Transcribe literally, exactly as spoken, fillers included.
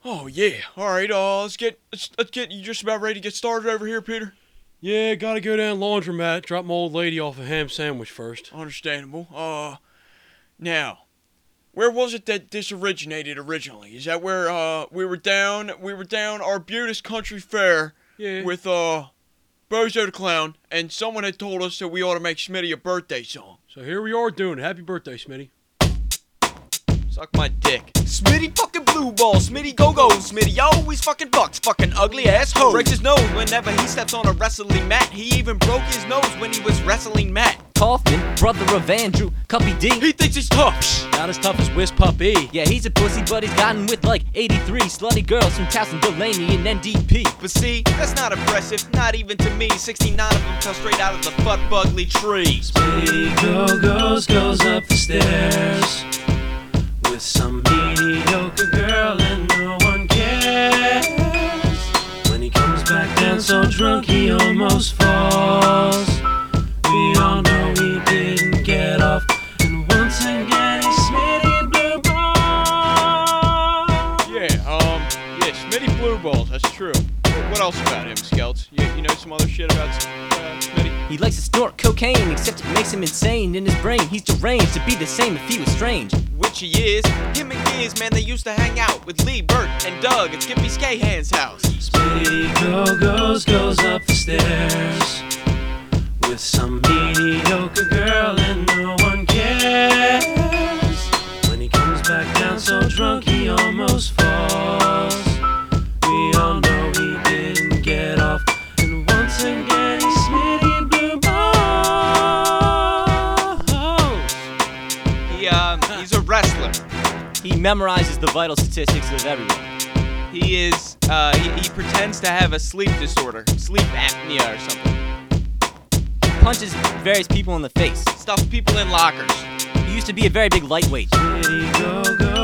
Oh yeah. All right. Uh, let's get let's, let's get you just about ready to get started over here, Peter. Yeah, gotta go down laundromat, drop my old lady off a ham sandwich first. Understandable. Uh, now, where was it that this originated originally? Is that where uh we were down we were down Arbutus Country Fair Yeah. with uh Bozo the Clown, and someone had told us that we ought to make Smitty a birthday song. So here we are doing it. Happy birthday, Smitty. Suck my dick. Smitty fucking blue ball, Smitty go go, Smitty always fucking bucks, fucking ugly ass hoe. Breaks his nose whenever he steps on a wrestling mat. He even broke his nose when he was wrestling Matt. Kaufman, brother of Andrew, Cuppy D. He thinks he's tough. Not as tough as Wiz Puppy. Yeah, he's a pussy, but he's gotten with like eighty-three slutty girls from Towson, Delaney, and N D P. But see, that's not impressive, not even to me. sixty-nine of them fell straight out of the butt bugly tree. Smitty go goes goes up the stairs with some mediocre girl and no one cares. When he comes back down so drunk he almost falls. We all know he didn't get off, and once again he's Smitty Blue Balls. Yeah, um, yeah, Smitty Blue Balls, that's true. What else about him, Skelts? You, you know some other shit about uh, Smitty? He likes to snort cocaine, except it makes him insane in his brain. He's deranged to be the same if he was strange. Which he is. Him and Giz, man, they used to hang out with Lee, Bert, and Doug at Skippy Scahan's house. Smitty go goes goes up the stairs with some mediocre girl and no one cares. When he comes back down so drunk he almost falls. We all know he didn't get off, and once again he's Smitty Blue Balls. He, um, he's a wrestler. He memorizes the vital statistics of everyone. He is, uh, he, he pretends to have a sleep disorder, sleep apnea or something. He punches various people in the face. Stuffs people in lockers. He used to be a very big lightweight. Smitty go go